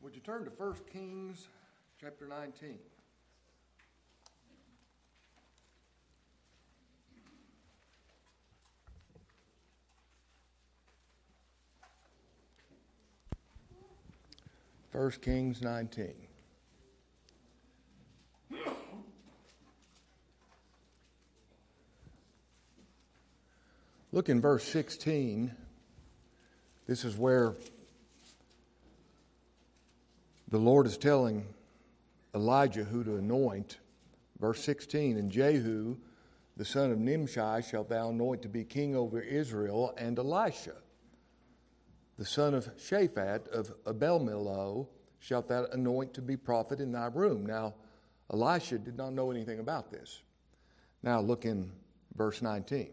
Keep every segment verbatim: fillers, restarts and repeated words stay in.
Would you turn to First Kings chapter nineteen? First Kings nineteen. Look in verse sixteen. This is where the Lord is telling Elijah who to anoint. Verse sixteen, and Jehu, the son of Nimshi, shalt thou anoint to be king over Israel, and Elisha, the son of Shaphat of Abel-Meholah, shalt thou anoint to be prophet in thy room. Now, Elisha did not know anything about this. Now, look in verse nineteen.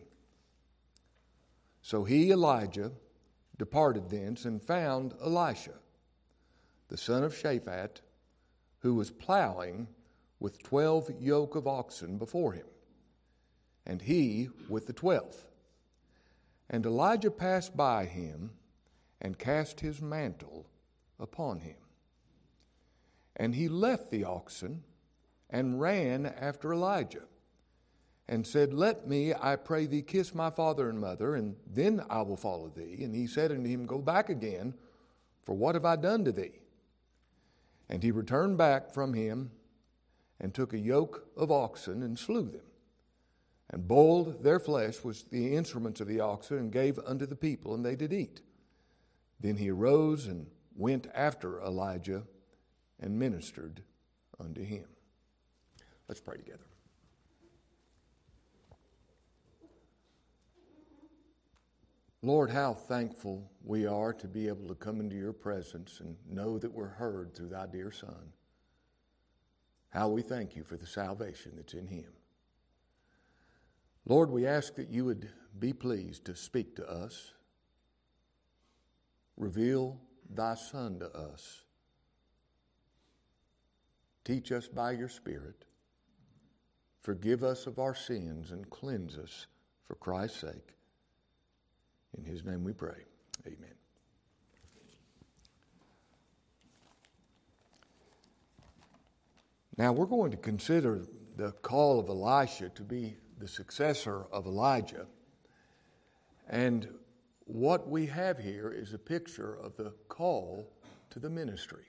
So he, Elijah, departed thence and found Elisha, the son of Shaphat, who was plowing with twelve yoke of oxen before him, and he with the twelfth. And Elijah passed by him and cast his mantle upon him. And he left the oxen and ran after Elijah, and said, Let me, I pray thee, kiss my father and mother, and then I will follow thee. And he said unto him, Go back again, for what have I done to thee? And he returned back from him, and took a yoke of oxen, and slew them, and boiled their flesh with the instruments of the oxen, and gave unto the people, and they did eat. Then he arose and went after Elijah, and ministered unto him. Let's pray together. Lord, how thankful we are to be able to come into your presence and know that we're heard through thy dear Son. How we thank you for the salvation that's in him. Lord, we ask that you would be pleased to speak to us. Reveal thy Son to us. Teach us by your Spirit. Forgive us of our sins and cleanse us for Christ's sake. In his name we pray. Amen. Now we're going to consider the call of Elisha to be the successor of Elijah. And what we have here is a picture of the call to the ministry.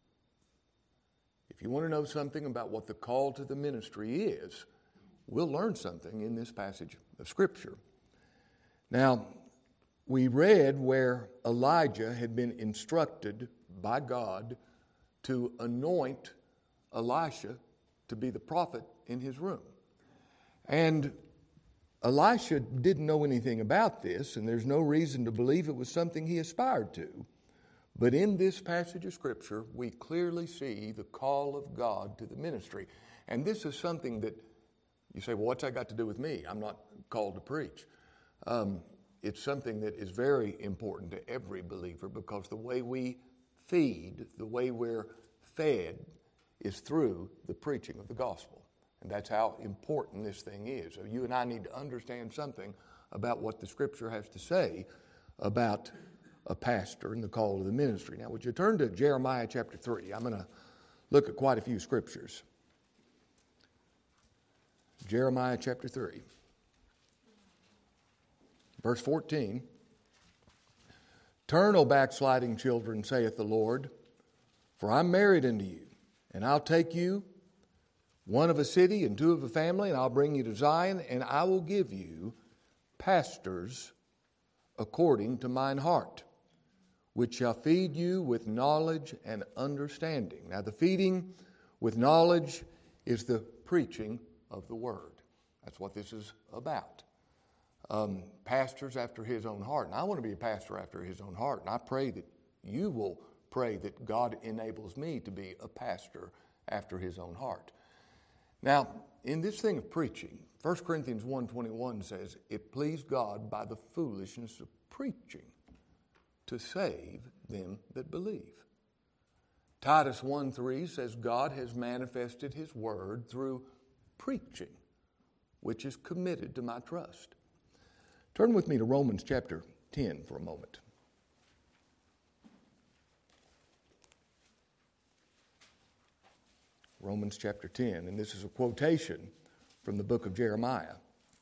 If you want to know something about what the call to the ministry is, we'll learn something in this passage of Scripture. Now, we read where Elijah had been instructed by God to anoint Elisha to be the prophet in his room. And Elisha didn't know anything about this, and there's no reason to believe it was something he aspired to. But in this passage of Scripture, we clearly see the call of God to the ministry. And this is something that you say, well, what's that got to do with me? I'm not called to preach. Um, It's something that is very important to every believer, because the way we feed, the way we're fed, is through the preaching of the gospel. And that's how important this thing is. So you and I need to understand something about what the Scripture has to say about a pastor and the call to the ministry. Now, would you turn to Jeremiah chapter three? I'm going to look at quite a few scriptures. Jeremiah chapter three. Verse fourteen, Turn, O backsliding children, saith the Lord, for I'm married unto you, and I'll take you, one of a city and two of a family, and I'll bring you to Zion, and I will give you pastors according to mine heart, which shall feed you with knowledge and understanding. Now, the feeding with knowledge is the preaching of the word. That's what this is about. Um, pastors after his own heart. And I want to be a pastor after his own heart. And I pray that you will pray that God enables me to be a pastor after his own heart. Now, in this thing of preaching, First Corinthians one twenty-one says, It pleased God by the foolishness of preaching to save them that believe. Titus one three says, God has manifested his word through preaching, which is committed to my trust. Turn with me to Romans chapter ten for a moment. Romans chapter ten, and this is a quotation from the book of Jeremiah.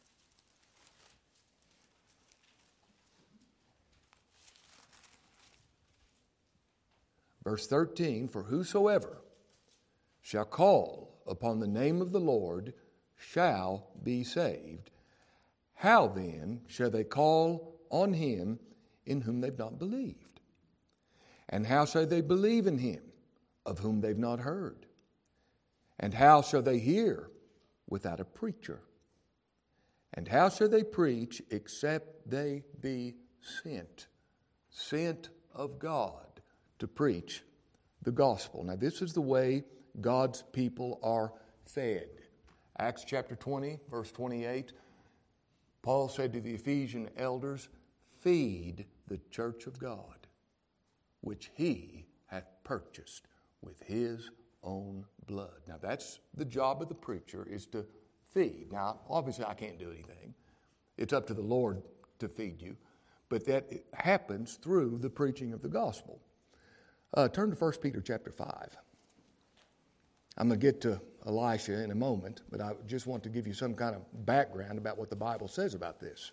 Verse thirteen, for whosoever shall call upon the name of the Lord shall be saved. How then shall they call on him in whom they've not believed? And how shall they believe in him of whom they've not heard? And how shall they hear without a preacher? And how shall they preach except they be sent? Sent of God to preach the gospel. Now, this is the way God's people are fed. Acts chapter twenty, verse twenty-eight, Paul said to the Ephesian elders, feed the church of God, which he hath purchased with his own blood. Now, that's the job of the preacher, is to feed. Now, obviously, I can't do anything. It's up to the Lord to feed you. But that happens through the preaching of the gospel. Uh, turn to First Peter chapter five. I'm going to get to Elisha in a moment, but I just want to give you some kind of background about what the Bible says about this.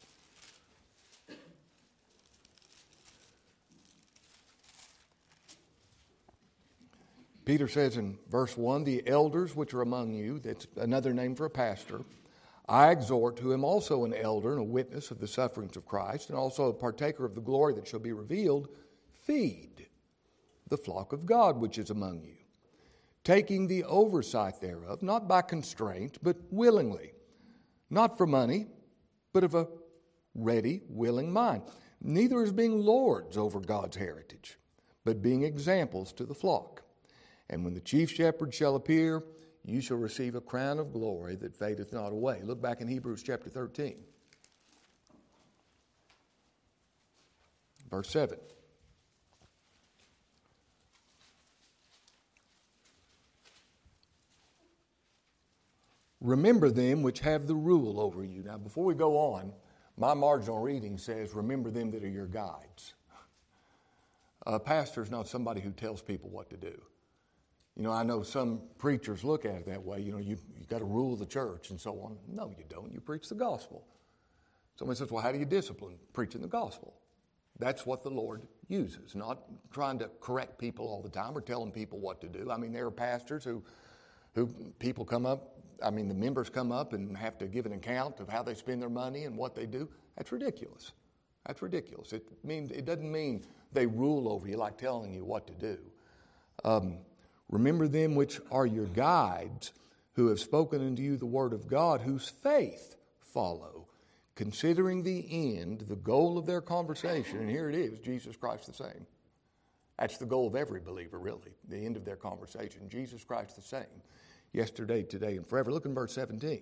Peter says in verse one, the elders which are among you, that's another name for a pastor, I exhort, who am also an elder and a witness of the sufferings of Christ, and also a partaker of the glory that shall be revealed, feed the flock of God which is among you, taking the oversight thereof, not by constraint, but willingly, not for money, but of a ready, willing mind, neither as being lords over God's heritage, but being examples to the flock. And when the chief shepherd shall appear, you shall receive a crown of glory that fadeth not away. Look back in Hebrews chapter thirteen. Verse seven. Remember them which have the rule over you. Now, before we go on, my marginal reading says, remember them that are your guides. A pastor is not somebody who tells people what to do. You know, I know some preachers look at it that way. You know, you, you've got to rule the church and so on. No, you don't. You preach the gospel. Somebody says, well, how do you discipline? Preaching the gospel. That's what the Lord uses, not trying to correct people all the time or telling people what to do. I mean, there are pastors who, who people come up, I mean, the members come up and have to give an account of how they spend their money and what they do. That's ridiculous. That's ridiculous. It means it doesn't mean they rule over you like telling you what to do. Um, Remember them which are your guides, who have spoken unto you the word of God, whose faith follow, considering the end, the goal of their conversation. And here it is, Jesus Christ the same. That's the goal of every believer, really, the end of their conversation. Jesus Christ the same, yesterday, today, and forever. Look in verse seventeen.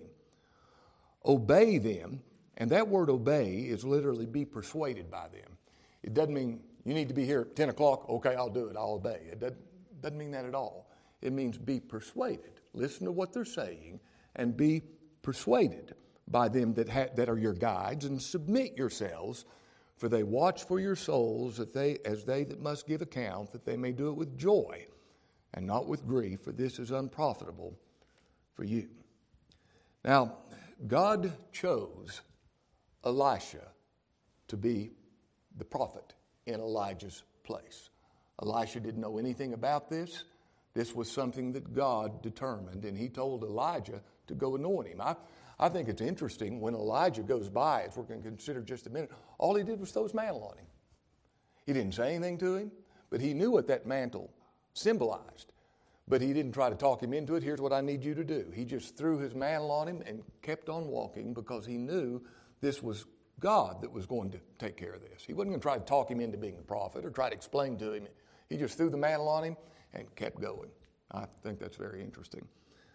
Obey them, and that word obey is literally be persuaded by them. It doesn't mean you need to be here at ten o'clock, okay, I'll do it, I'll obey. It doesn't. Doesn't mean that at all. It means be persuaded. Listen to what they're saying and be persuaded by them that ha- that are your guides, and submit yourselves, for they watch for your souls that they, as they that must give account, that they may do it with joy and not with grief, for this is unprofitable for you. Now, God chose Elisha to be the prophet in Elijah's place. Elisha didn't know anything about this. This was something that God determined, and he told Elijah to go anoint him. I, I think it's interesting when Elijah goes by, as we're going to consider just a minute, all he did was throw his mantle on him. He didn't say anything to him, but he knew what that mantle symbolized. But he didn't try to talk him into it. Here's what I need you to do. He just threw his mantle on him and kept on walking, because he knew this was God that was going to take care of this. He wasn't going to try to talk him into being a prophet or try to explain to him. He just threw the mantle on him and kept going. I think that's very interesting.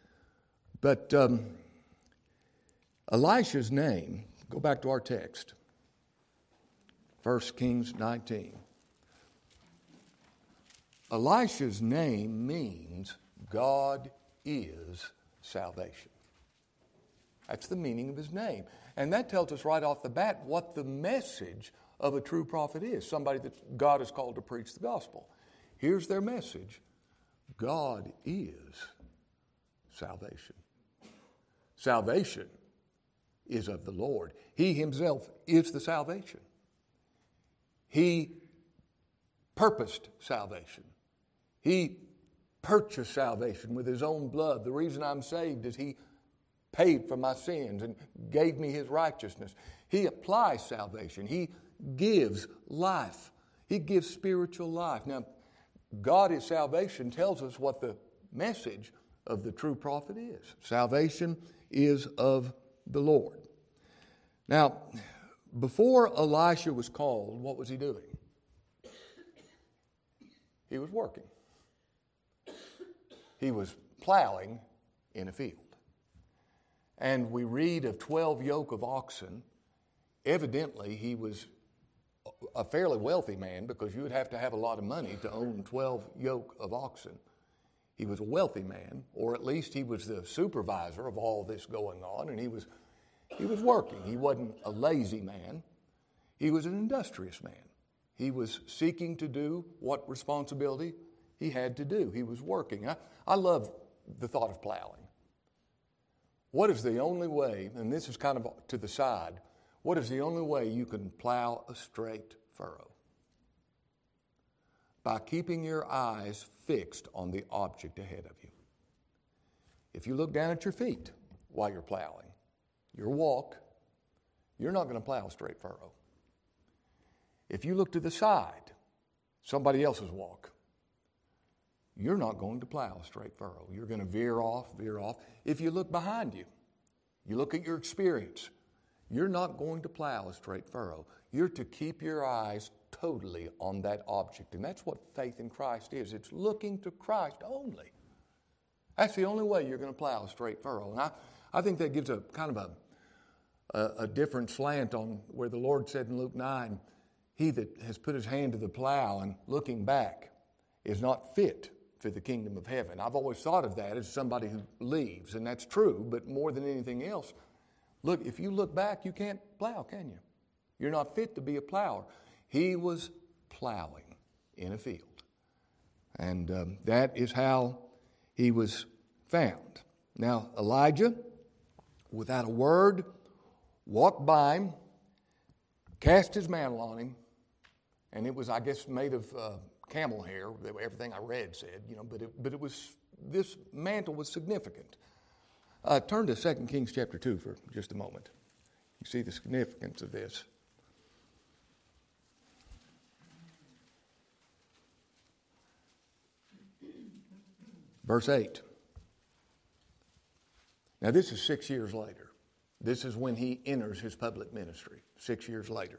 But um, Elisha's name, go back to our text, First Kings nineteen. Elisha's name means God is salvation. That's the meaning of his name. And that tells us right off the bat what the message of a true prophet is, somebody that God has called to preach the gospel. Here's their message. God is salvation. Salvation is of the Lord. He himself is the salvation. He purposed salvation. He purchased salvation with his own blood. The reason I'm saved is he paid for my sins and gave me his righteousness. He applies salvation. He gives life. He gives spiritual life. Now, God is salvation tells us what the message of the true prophet is. Salvation is of the Lord. Now, before Elisha was called, what was he doing? He was working. He was plowing in a field. And we read of twelve yoke of oxen. Evidently, he was a fairly wealthy man because you would have to have a lot of money to own twelve yoke of oxen. He was a wealthy man, or at least he was the supervisor of all this going on, and he was he was working. He wasn't a lazy man. He was an industrious man. He was seeking to do what responsibility he had to do. He was working. I, I love the thought of plowing. What is the only way, and this is kind of to the side, what is the only way you can plow a straight furrow? By keeping your eyes fixed on the object ahead of you. If you look down at your feet while you're plowing, your walk, you're not going to plow a straight furrow. If you look to the side, somebody else's walk, you're not going to plow a straight furrow. You're going to veer off, veer off. If you look behind you, you look at your experience, you're not going to plow a straight furrow. You're to keep your eyes totally on that object. And that's what faith in Christ is. It's looking to Christ only. That's the only way you're going to plow a straight furrow. And I, I think that gives a kind of a, a, a different slant on where the Lord said in Luke nine, he that has put his hand to the plow and looking back is not fit for the kingdom of heaven. I've always thought of that as somebody who leaves, and that's true, but more than anything else, look, if you look back, you can't plow, can you? You're not fit to be a plower. He was plowing in a field. And um, that is how he was found. Now, Elijah, without a word, walked by him, cast his mantle on him, and it was, I guess, made of uh, camel hair. Everything I read said, you know, but it, but it was, this mantle was significant. Uh, turn to Second Kings chapter two for just a moment. You see the significance of this. Verse eight. Now this is six years later. This is when he enters his public ministry, six years later.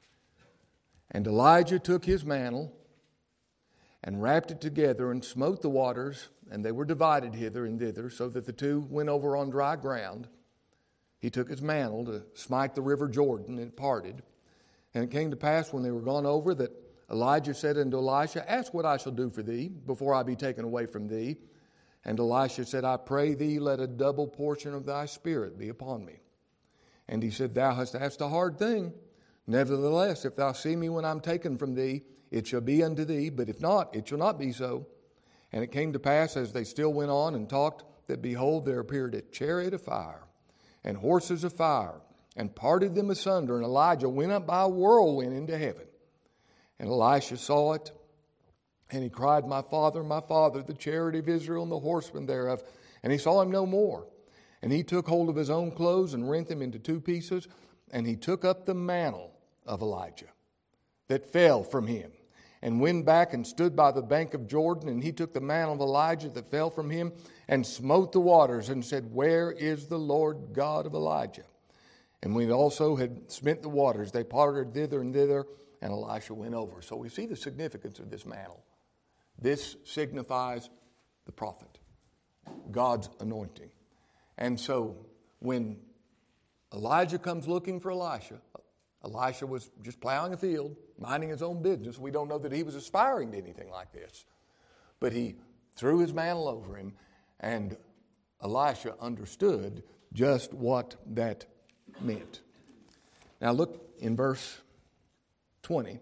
And Elijah took his mantle and wrapped it together and smote the waters, and they were divided hither and thither, so that the two went over on dry ground. He took his mantle to smite the river Jordan, and it parted. And it came to pass when they were gone over that Elijah said unto Elisha, Ask what I shall do for thee before I be taken away from thee. And Elisha said, I pray thee, let a double portion of thy spirit be upon me. And he said, Thou hast asked a hard thing. Nevertheless, if thou see me when I'm taken from thee, it shall be unto thee, but if not, it shall not be so. And it came to pass, as they still went on and talked, that behold, there appeared a chariot of fire, and horses of fire, and parted them asunder, and Elijah went up by a whirlwind into heaven. And Elisha saw it, and he cried, My father, my father, the chariot of Israel, and the horsemen thereof. And he saw him no more. And he took hold of his own clothes, and rent them into two pieces, and he took up the mantle of Elijah that fell from him, and went back and stood by the bank of Jordan, and he took the mantle of Elijah that fell from him, and smote the waters, and said, Where is the Lord God of Elijah? And when he also had smitten the waters, they parted thither and thither, and Elisha went over. So we see the significance of this mantle. This signifies the prophet, God's anointing. And so when Elijah comes looking for Elisha, Elisha was just plowing a field, minding his own business. We don't know that he was aspiring to anything like this. But he threw his mantle over him, and Elisha understood just what that meant. Now look in verse twenty.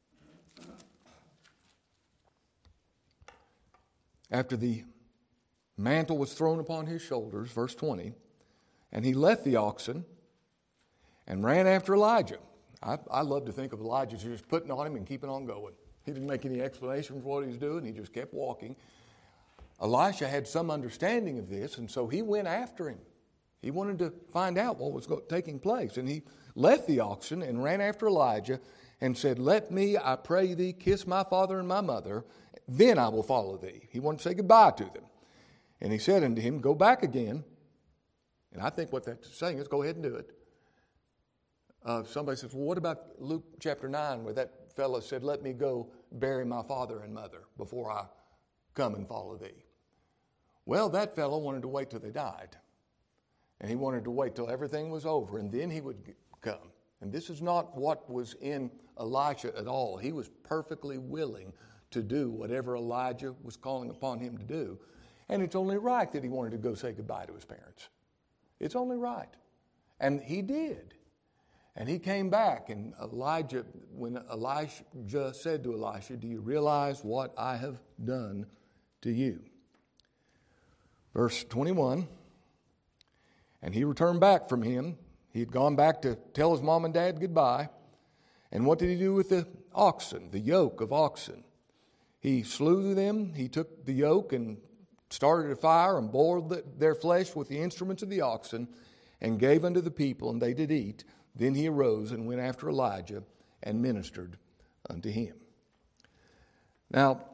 After the mantle was thrown upon his shoulders, verse twenty, and he left the oxen and ran after Elijah. I, I love to think of Elijah just putting on him and keeping on going. He didn't make any explanation for what he was doing. He just kept walking. Elisha had some understanding of this, and so he went after him. He wanted to find out what was taking place. And he left the oxen and ran after Elijah and said, "Let me, I pray thee, kiss my father and my mother, then I will follow thee." He wanted to say goodbye to them. And he said unto him, "Go back again." And I think what that's saying is go ahead and do it. Uh, somebody says, "Well, what about Luke chapter nine where that fellow said, 'Let me go bury my father and mother before I come and follow thee'?" Well, that fellow wanted to wait till they died. And he wanted to wait till everything was over, and then he would come. And this is not what was in Elisha at all. He was perfectly willing to do whatever Elijah was calling upon him to do. And it's only right that he wanted to go say goodbye to his parents. It's only right. And he did. And he came back, and Elijah, when Elijah said to Elisha, "Do you realize what I have done to you?" Verse twenty-one, and he returned back from him. He had gone back to tell his mom and dad goodbye. And what did he do with the oxen, the yoke of oxen? He slew them. He took the yoke and started a fire and boiled the, their flesh with the instruments of the oxen and gave unto the people, and they did eat. Then he arose and went after Elijah and ministered unto him. Now,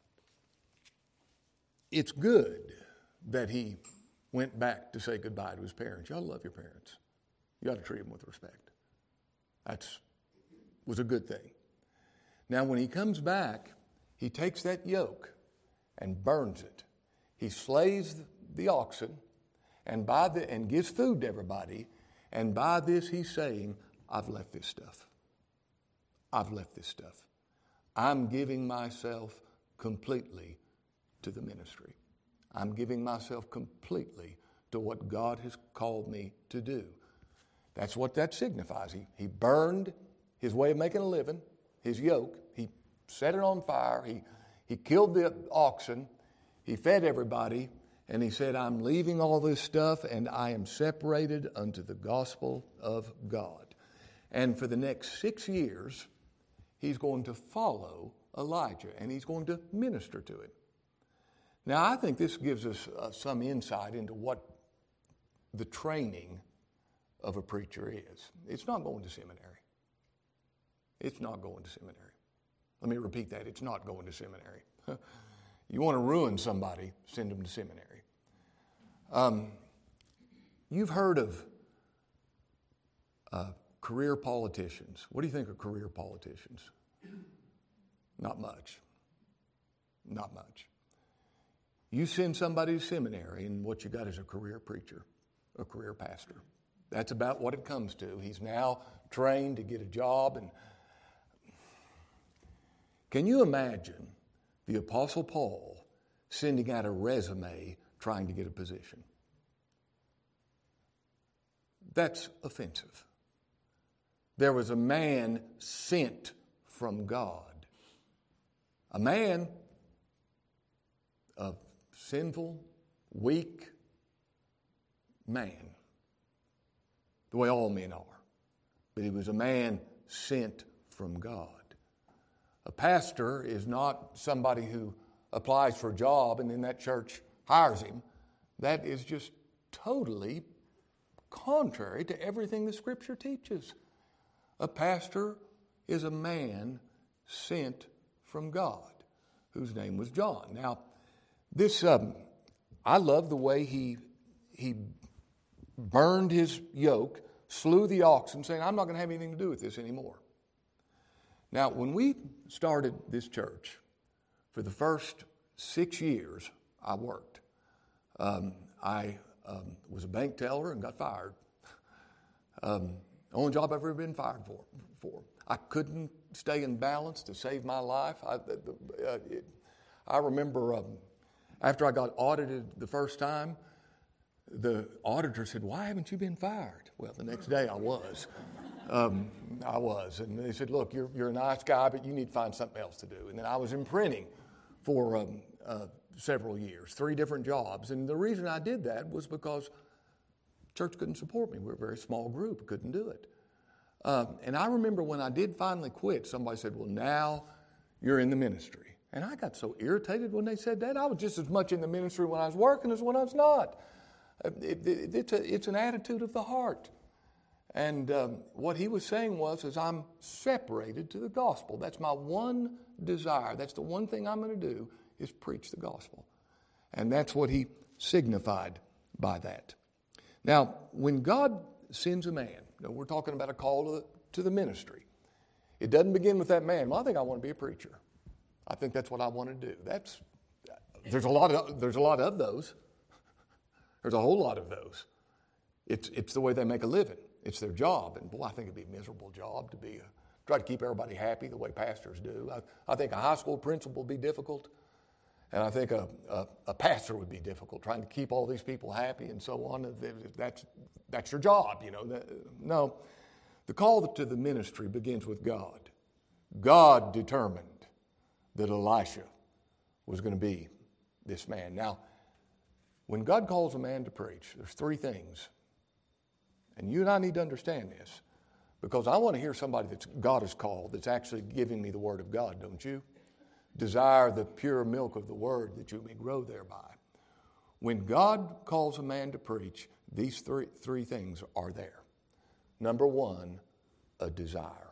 it's good that he went back to say goodbye to his parents. Y'all love your parents. You ought to treat them with respect. That was a good thing. Now, when he comes back, he takes that yoke and burns it. He slays the oxen and by the and gives food to everybody. And by this, he's saying, "I've left this stuff. I've left this stuff. I'm giving myself completely to the ministry. I'm giving myself completely to what God has called me to do." That's what that signifies. He, he burned his way of making a living, his yoke. He set it on fire. He, he killed the oxen. He fed everybody. And he said, "I'm leaving all this stuff and I am separated unto the gospel of God." And for the next six years, he's going to follow Elijah and he's going to minister to him. Now, I think this gives us uh, some insight into what the training of a preacher is. It's not going to seminary. It's not going to seminary. Let me repeat that. It's not going to seminary. You want to ruin somebody, send them to seminary. Um, you've heard of uh, career politicians. What do you think of career politicians? Not much. Not much. You send somebody to seminary, and what you got is a career preacher, a career pastor. That's about what it comes to. He's now trained to get a job. And can you imagine the Apostle Paul sending out a resume trying to get a position? That's offensive. There was a man sent from God. A man, a sinful, weak man, the way all men are. But he was a man sent from God. A pastor is not somebody who applies for a job and then that church hires him. That is just totally contrary to everything the Scripture teaches. A pastor is a man sent from God, whose name was John. Now, this um, I love the way he he burned his yoke, slew the oxen, saying, "I'm not going to have anything to do with this anymore." Now, when we started this church, for the first six years, I worked. Um, I um, was a bank teller and got fired. Um, only job I've ever been fired for. for. I couldn't stay in balance to save my life. I, uh, it, I remember um, after I got audited the first time, the auditor said, "Why haven't you been fired?" Well, the next day I was. Um, I was. And they said, "Look, you're, you're a nice guy, but you need to find something else to do." And then I was in printing for um, uh, several years, three different jobs. And the reason I did that was because church couldn't support me. We were a very small group, couldn't do it. Uh, and I remember when I did finally quit, somebody said, well, now you're in the ministry. And I got so irritated when they said that. I was just as much in the ministry when I was working as when I was not. It, it, it's, a, it's an attitude of the heart. And um, what he was saying was, is I'm separated to the gospel. That's my one desire. That's the one thing I'm going to do, is preach the gospel. And that's what he signified by that. Now, when God sends a man, you know, we're talking about a call to the, to the ministry. It doesn't begin with that man. Well, I think I want to be a preacher. I think that's what I want to do. That's there's a lot of there's a lot of those. There's a whole lot of those. It's it's the way they make a living. It's their job, and boy, I think it'd be a miserable job to be a, try to keep everybody happy the way pastors do. I, I think a high school principal would be difficult, and I think a, a, a pastor would be difficult, trying to keep all these people happy and so on. That's that's your job, you know. No, the call to the ministry begins with God. God determined that Elisha was going to be this man. Now, when God calls a man to preach, there's three things. And you and I need to understand this, because I want to hear somebody that God has called that's actually giving me the word of God, don't you? Desire the pure milk of the word that you may grow thereby. When God calls a man to preach, these three, three things are there. Number one, a desire.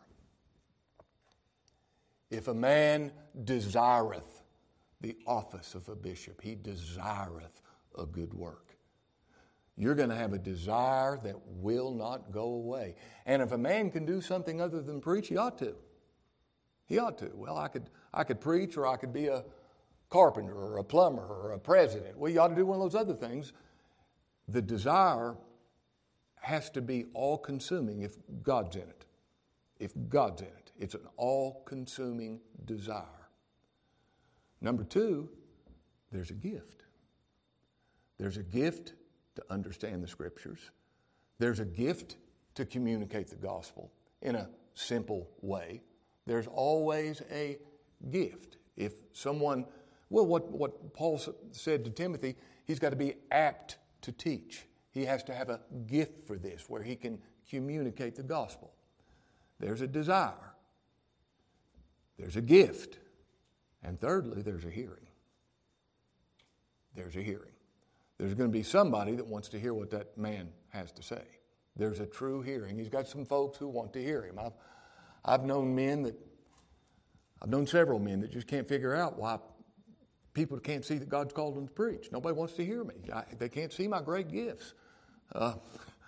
If a man desireth the office of a bishop, he desireth a good work. You're going to have a desire that will not go away. And if a man can do something other than preach, he ought to. He ought to. Well, I could I could preach, or I could be a carpenter or a plumber or a president. Well, you ought to do one of those other things. The desire has to be all-consuming if God's in it. If God's in it. It's an all-consuming desire. Number two, there's a gift. There's a gift to understand the Scriptures. There's a gift to communicate the gospel in a simple way. There's always a gift. If someone, well, what, what Paul said to Timothy, he's got to be apt to teach. He has to have a gift for this, where he can communicate the gospel. There's a desire. There's a gift. And thirdly, there's a hearing. There's a hearing. There's going to be somebody that wants to hear what that man has to say. There's a true hearing. He's got some folks who want to hear him. I've, I've known men that, I've known several men that just can't figure out why people can't see that God's called them to preach. Nobody wants to hear me. I, they can't see my great gifts. Uh,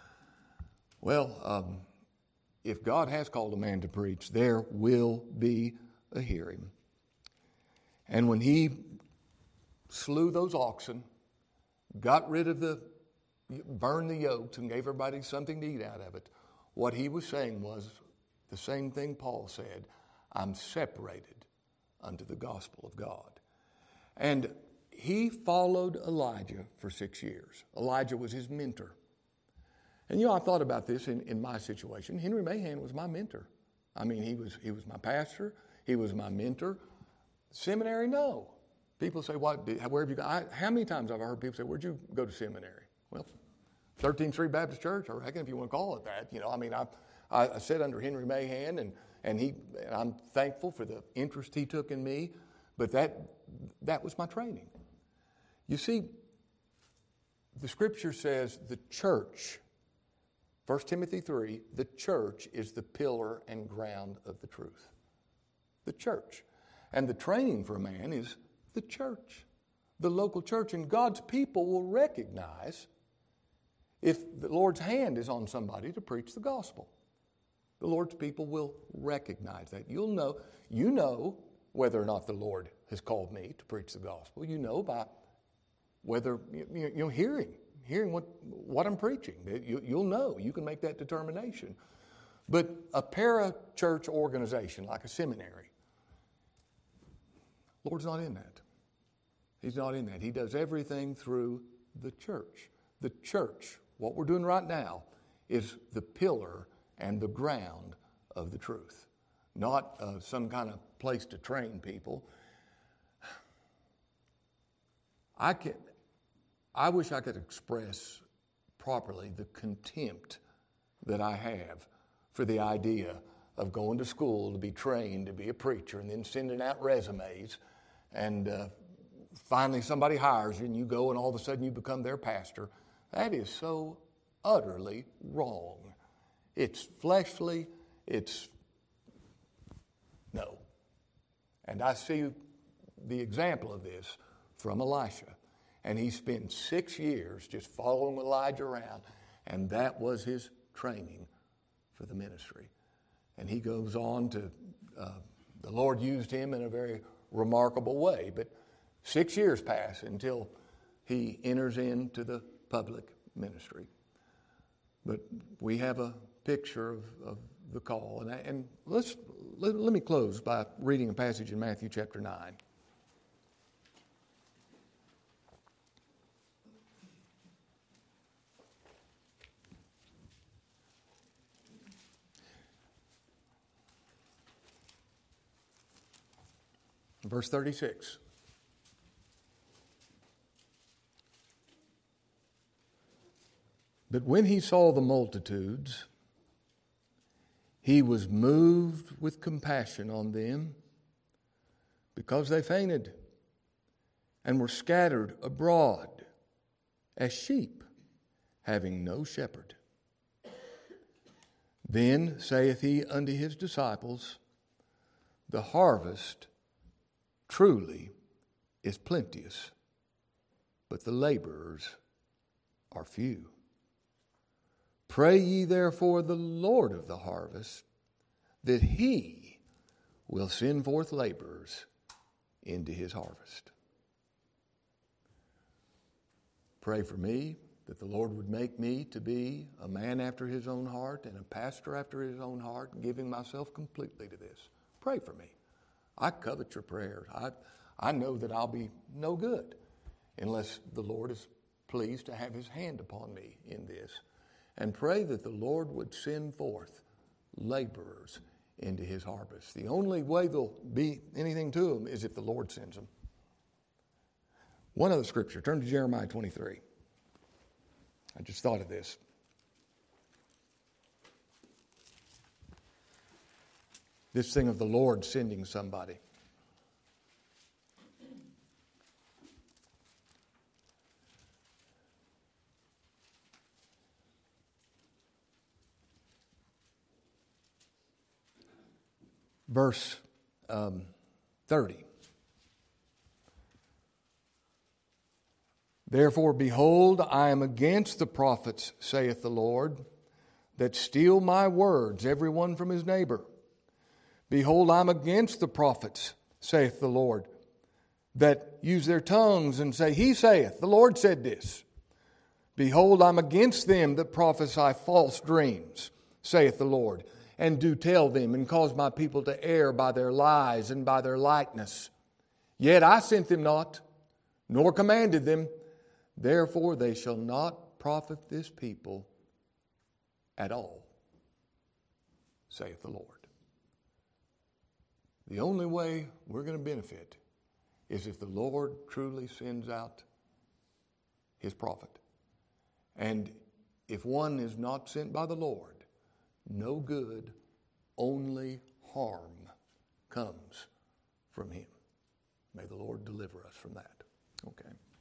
well, um, if God has called a man to preach, there will be a hearing. And when he slew those oxen, got rid of the, burned the yokes and gave everybody something to eat out of it, what he was saying was the same thing Paul said, I'm separated unto the gospel of God. And he followed Elijah for six years. Elijah was his mentor. And you know, I thought about this in, in my situation. Henry Mahan was my mentor. I mean, he was he was my pastor. He was my mentor. Seminary, no. People say, "What? Where have you gone?" I, how many times have I heard people say, "Where'd you go to seminary?" Well, thirteenth Street Baptist Church, I reckon, if you want to call it that. You know, I mean, I I, I sat under Henry Mahan, and and he, and I'm thankful for the interest he took in me. But that that was my training. You see, the Scripture says the church. First Timothy three, the church is the pillar and ground of the truth. The church. And the training for a man is the church, the local church. And God's people will recognize if the Lord's hand is on somebody to preach the gospel. The Lord's people will recognize that. You'll know, you know whether or not the Lord has called me to preach the gospel. You know by whether, you know, hearing. Hearing what, what I'm preaching. You, you'll know. You can make that determination. But a para-church organization like a seminary, Lord's not in that. He's not in that. He does everything through the church. The church, what we're doing right now, is the pillar and the ground of the truth. Not uh, some kind of place to train people. I can, I wish I could express properly the contempt that I have for the idea of going to school to be trained to be a preacher and then sending out resumes and uh, finally somebody hires you and you go and all of a sudden you become their pastor. That is so utterly wrong. It's fleshly. It's no. And I see the example of this from Elisha. And he spent six years just following Elijah around, and that was his training for the ministry. And he goes on to, uh, the Lord used him in a very remarkable way. But six years pass until he enters into the public ministry. But we have a picture of, of the call. And, I, and let's, let, let me close by reading a passage in Matthew chapter nine. Verse thirty-six. But when he saw the multitudes, he was moved with compassion on them because they fainted and were scattered abroad as sheep, having no shepherd. Then saith he unto his disciples, the harvest truly is plenteous, but the laborers are few. Pray ye therefore the Lord of the harvest, that he will send forth laborers into his harvest. Pray for me that the Lord would make me to be a man after his own heart and a pastor after his own heart, giving myself completely to this. Pray for me. I covet your prayers. I, I know that I'll be no good unless the Lord is pleased to have his hand upon me in this. And pray that the Lord would send forth laborers into his harvest. The only way there'll be anything to them is if the Lord sends them. One other scripture. Turn to Jeremiah twenty-three. I just thought of this. This thing of the Lord sending somebody. Verse um, thirty. Therefore, behold, I am against the prophets, saith the Lord, that steal my words, every one from his neighbor. Behold, I am against the prophets, saith the Lord, that use their tongues and say, he saith, the Lord said this. Behold, I am against them that prophesy false dreams, saith the Lord, and do tell them, and cause my people to err by their lies and by their likeness. Yet I sent them not, nor commanded them. Therefore they shall not profit this people at all, saith the Lord. The only way we're going to benefit is if the Lord truly sends out his prophet. And if one is not sent by the Lord, no good, only harm comes from him. May the Lord deliver us from that. Okay.